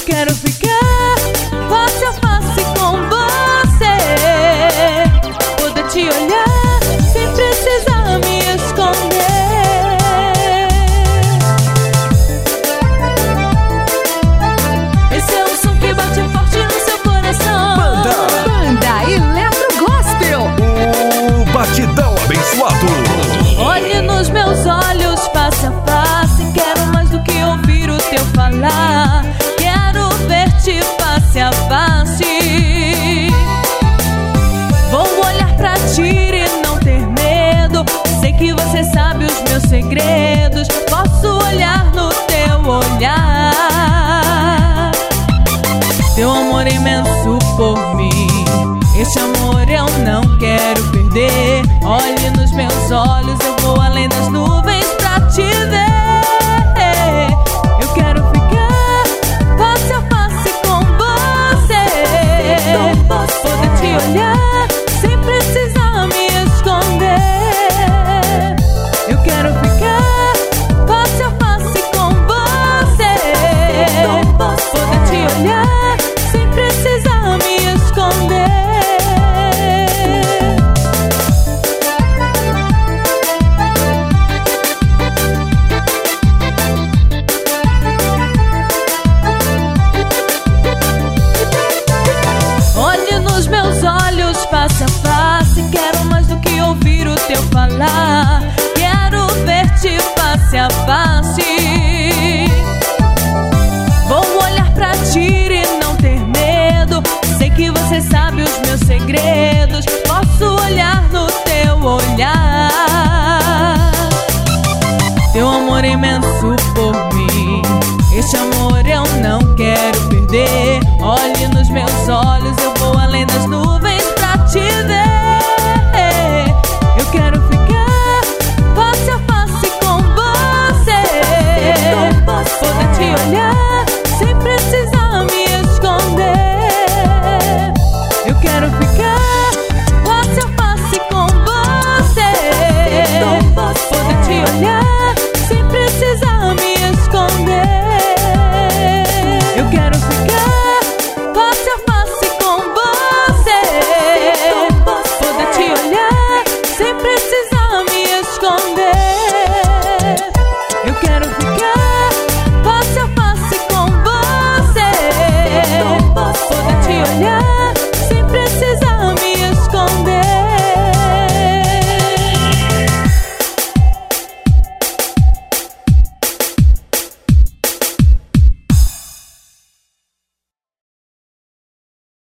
quero ficar face a face com você, poder te olhar sem precisar me esconder. Esse é um som que bate forte no seu coração. Banda Eletro Gospel. O batidão abençoado. Olhe nos meus olhos face a face, quero mais do que ouvir o teu falar. Quero ver-te face a face. Vou olhar pra ti e não ter medo. Sei que você sabe os meus segredos. Posso olhar no teu olhar. Teu amor imenso por mim, esse amor eu não quero perder. Olhe nos meus olhos, eu vou além das nuvens pra te ver. Eu quero ficar face a face com você, poder te olhar sem precisar me esconder. Eu quero ficar face a face com você, poder te olhar sem precisar me esconder. Olhe nos meus olhos face a face, quero mais do que ouvir o teu falar. Quero ver-te face a face. Vou olhar pra ti e não ter medo. Sei que você sabe os meus segredos. Posso olhar no teu olhar. Teu amor imenso por mim, esse amor eu não quero perder. Olhe nos meus olhos, eu vou além das nuvens pra te ver. Eu quero ficar face a face com você, poder te olhar